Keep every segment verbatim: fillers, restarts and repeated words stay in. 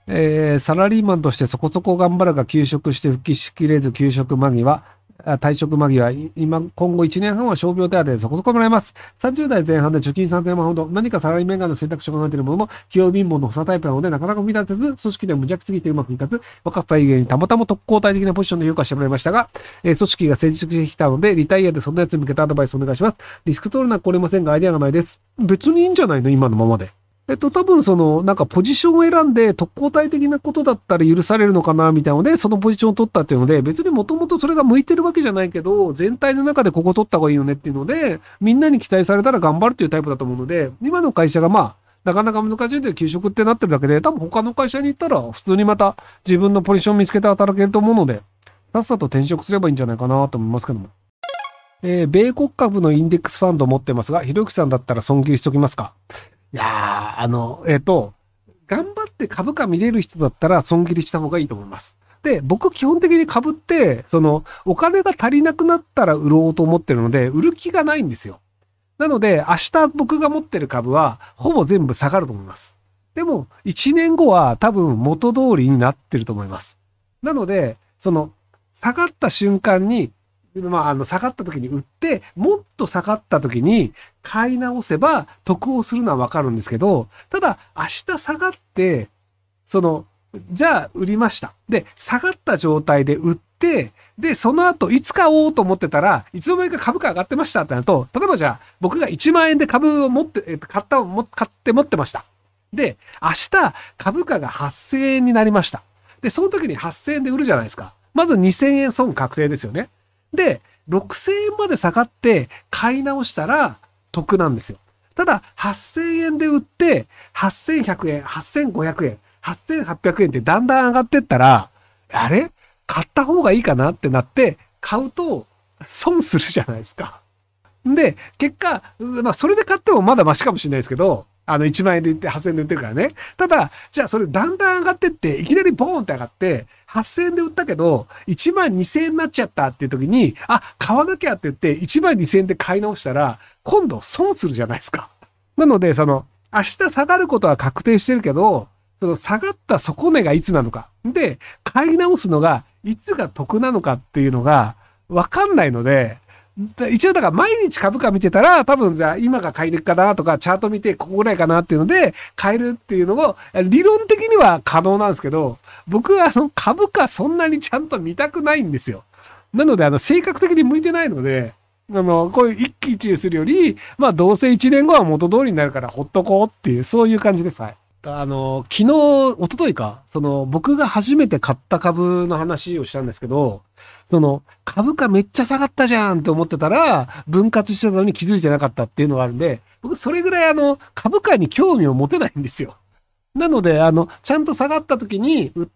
えーサラリーマンとしてそこそこ頑張るが休職して復帰しきれず休職間際、あ退職間際、い今、今後いちねんはんは傷病手当でそこそこもらえます。さんじゅう代前半で貯金さんぜんまんほど、何かサラリーマン側の選択肢を考えているものの、器用貧乏の補佐タイプなので、なかなか踏み出せず、組織で無邪気すぎてうまくいかず、若さゆえにたまたま特攻隊的なポジションで評価してもらいましたが、えー組織が成熟してきたので、リタイアでそんなやつに向けたアドバイスをお願いします。リスク取るのは来れませんが、アイデアがないです。別にいいんじゃないの今のままで。えっと、多分その、なんかポジションを選んで特攻隊的なことだったら許されるのかな、みたいなので、そのポジションを取ったっていうので、別にもともとそれが向いてるわけじゃないけど、全体の中でここ取った方がいいよねっていうので、みんなに期待されたら頑張るっていうタイプだと思うので、今の会社がまあ、なかなか難しいんで休職ってなってるだけで、多分他の会社に行ったら普通にまた自分のポジションを見つけて働けると思うので、さっさと転職すればいいんじゃないかなと思いますけども。えー米国株のインデックスファンドを持ってますが、ひろゆきさんだったら損切りしときますか？いやー、あの、えっと、頑張って株価見れる人だったら損切りした方がいいと思います。で、僕基本的に株って、その、お金が足りなくなったら売ろうと思ってるので、売る気がないんですよ。なので、明日僕が持ってる株は、ほぼ全部下がると思います。でも、いちねんごは多分元通りになってると思います。なので、その、下がった瞬間に、まあ、あの、下がった時に売って、もっと下がった時に買い直せば得をするのはわかるんですけど、ただ、明日下がって、その、じゃあ売りました。で、下がった状態で売って、で、その後、いつ買おうと思ってたら、いつの間にか株価上がってましたってなると、例えばじゃあ、僕がいちまん円で株を持って、えっと、買った、も買って持ってました。で、明日、株価がはっせんえんになりました。で、その時にはっせんえんで売るじゃないですか。まずにせんえん損確定ですよね。で、ろくせんえんまで下がって買い直したら得なんですよ。ただ、はっせんえんで売って、はっせんひゃくえん、はっせんごひゃくえん、はっせんはっぴゃくえんってだんだん上がってったら、あれ買った方がいいかなってなって、買うと損するじゃないですか。で、結果、まあ、それで買ってもまだマシかもしれないですけど、あの、いちまん円で売って、はっせんえんで売ってるからね。ただ、じゃあそれだんだん上がってって、いきなりボーンって上がって、はっせんえんで売ったけど、いちまんにせんえんになっちゃったっていう時に、あ、買わなきゃって言って、いちまんにせんえんで買い直したら、今度損するじゃないですか。なので、その、明日下がることは確定してるけど、その下がった底値がいつなのか。で、買い直すのが、いつが得なのかっていうのが、わかんないので、一応だから毎日株価見てたら多分じゃあ今が買い時かなとかチャート見てここぐらいかなっていうので買えるっていうのも理論的には可能なんですけど、僕はあの株価そんなにちゃんと見たくないんですよ。なのであの性格的に向いてないので、あのこういう一喜一憂するより、まあどうせいちねんごは元通りになるからほっとこうっていうそういう感じです。はい。あの昨日一昨日かその僕が初めて買った株の話をしたんですけど、その、株価めっちゃ下がったじゃんって思ってたら、分割してたのに気づいてなかったっていうのがあるんで、僕それぐらいあの、株価に興味を持てないんですよ。なので、あの、ちゃんと下がった時に売って、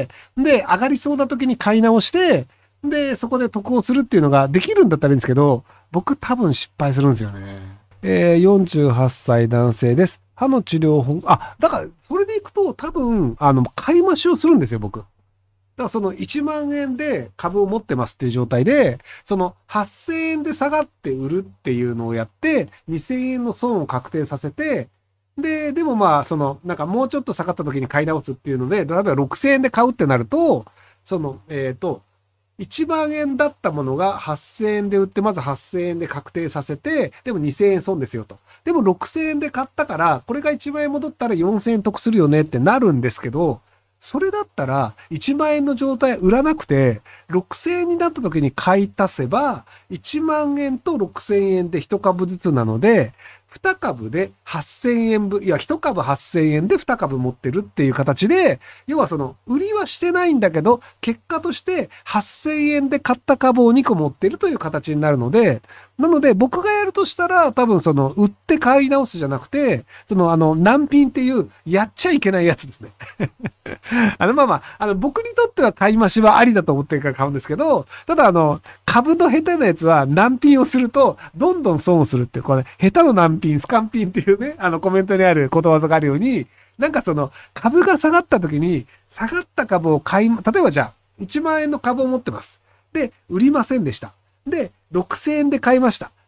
で、上がりそうな時に買い直して、で、そこで得をするっていうのができるんだったらいいんですけど、僕多分失敗するんですよね。えー、よんじゅうはっさい男性です。歯の治療法、あ、だから、それでいくと多分、あの、買い増しをするんですよ、僕。だからそのいちまん円で株を持ってますっていう状態で、そのはっせんえんで下がって売るっていうのをやって、にせんえんの損を確定させて、で、でもまあ、その、なんかもうちょっと下がった時に買い直すっていうので、例えばろくせんえんで買うってなると、その、えっと、いちまん円だったものがはっせんえんで売って、まずはっせんえんで確定させて、でもにせんえん損ですよと。でもろくせんえんで買ったから、これがいちまん円戻ったらよんせんえん得するよねってなるんですけど、それだったら、いちまん円の状態売らなくて、ろくせんえんになった時に買い足せば、いちまん円とろくせんえんでいち株ずつなので、に株ではっせんえんぶん、いや、いち株はっせんえんでに株持ってるっていう形で、要はその、売りはしてないんだけど、結果としてはっせんえんで買った株をにこ持ってるという形になるので、なので僕がやるとしたら、多分その、売って買い直すじゃなくて、その、あの、難品っていう、やっちゃいけないやつですね。あの、まあまあ、あの、僕にとっては買い増しはありだと思ってるから買うんですけど、ただあの、株の下手なやつは難品をすると、どんどん損をするっていう、これ、下手の難品、スカン品っていうね、あの、コメントにあることわざがあるように、なんかその、株が下がった時に、下がった株を買い、例えばじゃあ、いちまん円の株を持ってます。で、売りませんでした。で、ろくせんえんで買いました。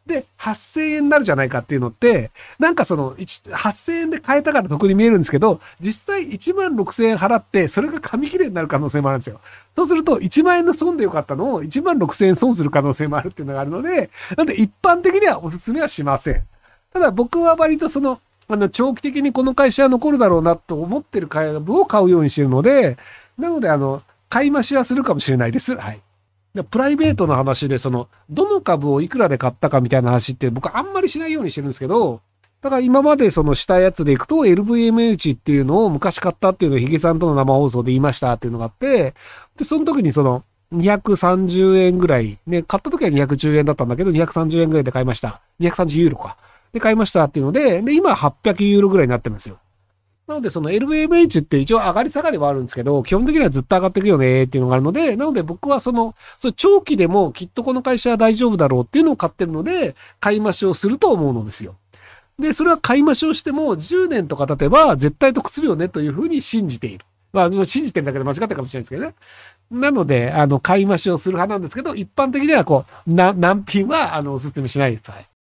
で、はっせんえんになるじゃないかっていうのって、なんかその、はっせんえんで買えたから得に見えるんですけど、実際いちまんろくせんえん払って、それが紙切れになる可能性もあるんですよ。そうすると、いちまんえんの損でよかったのをいちまんろくせんえん損する可能性もあるっていうのがあるので、なので一般的にはお勧めはしません。ただ僕は割とその、あの、長期的にこの会社は残るだろうなと思ってる株を買うようにしてるので、なのであの、買い増しはするかもしれないです。はい。プライベートの話で、その、どの株をいくらで買ったかみたいな話って僕あんまりしないようにしてるんですけど、だから今までそのしたやつでいくと エルブイエムエイチ っていうのを昔買ったっていうのをヒゲさんとの生放送で言いましたっていうのがあって、で、その時にそのにひゃくさんじゅうえんぐらい、ね、買った時はにひゃくじゅうえんだったんだけど、にひゃくさんじゅうえんぐらいで買いました。にひゃくさんじゅうユーロか。で、買いましたっていうので、で、今ははっぴゃくユーロぐらいになってるんですよ。なので、その エルブイエムエイチ って一応上がり下がりはあるんですけど、基本的にはずっと上がっていくよねっていうのがあるので、なので僕はその、そ長期でもきっとこの会社は大丈夫だろうっていうのを買ってるので、買い増しをすると思うのですよ。で、それは買い増しをしてもじゅうねんとか経てば絶対得するよねというふうに信じている。まあ、信じてるだけで間違ったかもしれないですけどね。なので、あの、買い増しをする派なんですけど、一般的にはこう、な、難品は、あの、お勧めしないです。はい。